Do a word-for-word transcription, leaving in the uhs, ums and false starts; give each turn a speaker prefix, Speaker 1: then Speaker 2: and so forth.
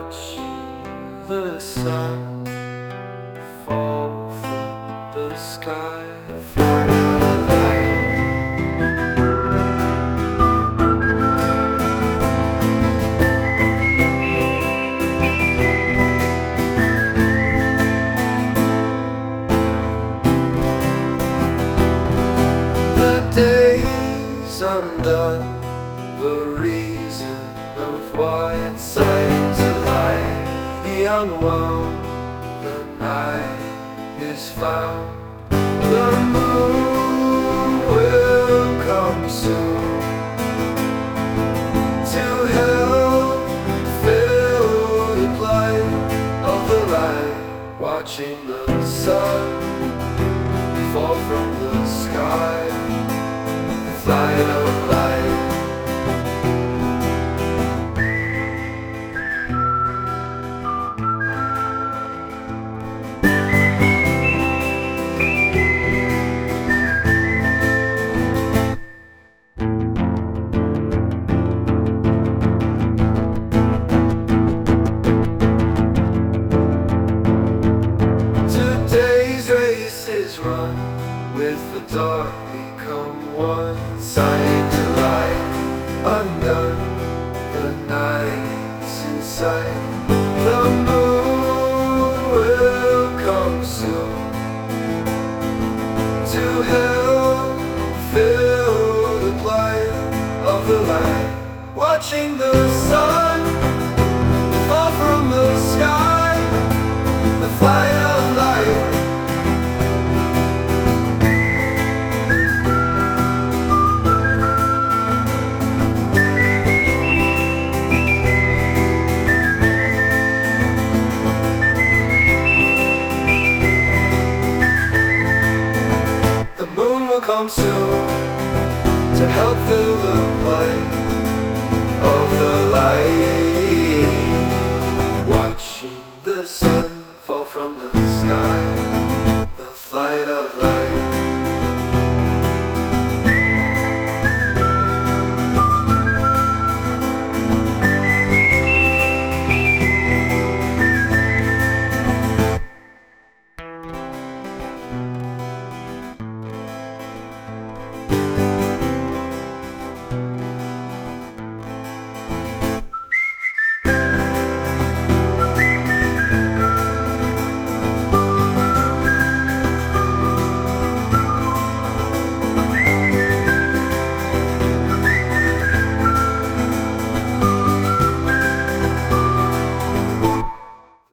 Speaker 1: watch the sun fall from the sky. The days undone, the reason of why it's time to lie. The unwound, the night is found. The moon will come soon to help fill the blind of the light, watching the sun fall from the sky, flying of light. Today's race is run, with the dark become one. Sight to light, undone, the night's in sight. The moon will come soon to help fill the blind of the light, watching the sun fall from the sky, the flight of light. Come soon.